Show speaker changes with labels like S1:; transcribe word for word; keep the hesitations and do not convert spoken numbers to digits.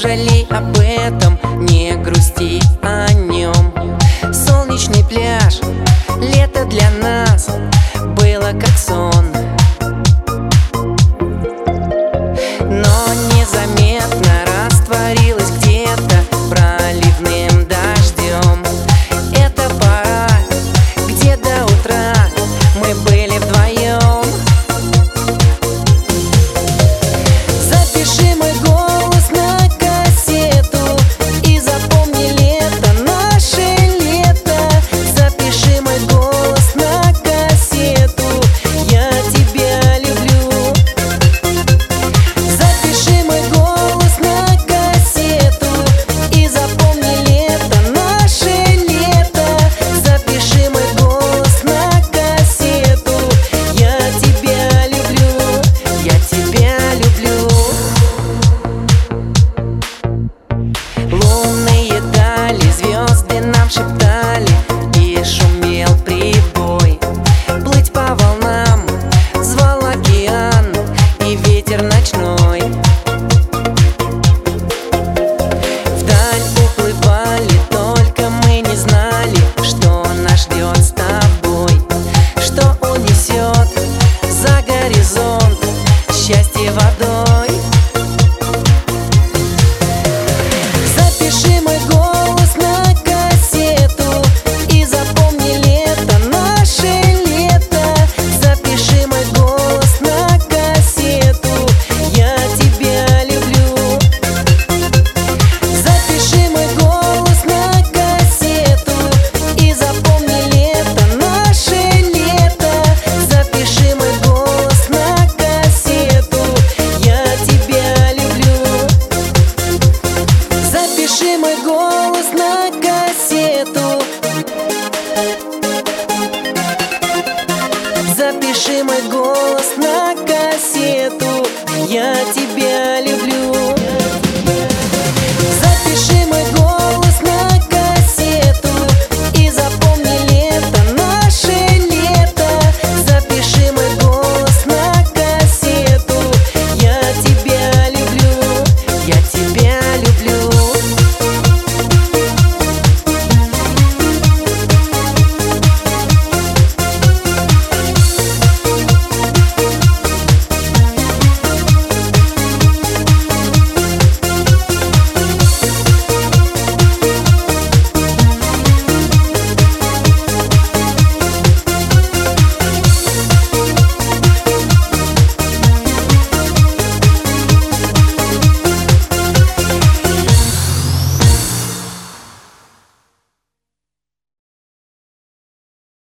S1: жалей об этом, не грусти о нем. Солнечный пляж, лето для нас было как сон, но незаметно растворилось где-то проливным дождем. Это пора, где до утра мы были вдвоем. Запиши мой голос на кассету и запомни лето, наше лето. Запиши мой голос на кассету, я тебя люблю. Запиши мой голос на кассету и запомни лето, наше лето. Запиши мой голос на кассету, я тебя люблю, я тебя люблю. Лунные дали, звезды нам шептали, и шумел прибой. Плыть по волнам звал океан и ветер ночной. Вдаль уплывали, только мы не знали, что нас ждет с тобой, что унесет за горизонт счастье водой. Запиши мой голос на кассету и запомни лето, наше лето. Запиши мой голос на кассету, я тебя люблю. Запиши мой голос на кассету и запомни лето, наше лето. Запиши мой голос на кассету, я тебя люблю. Запиши мой голос на кассету. Запиши мой голос на кассету, я тебя люблю.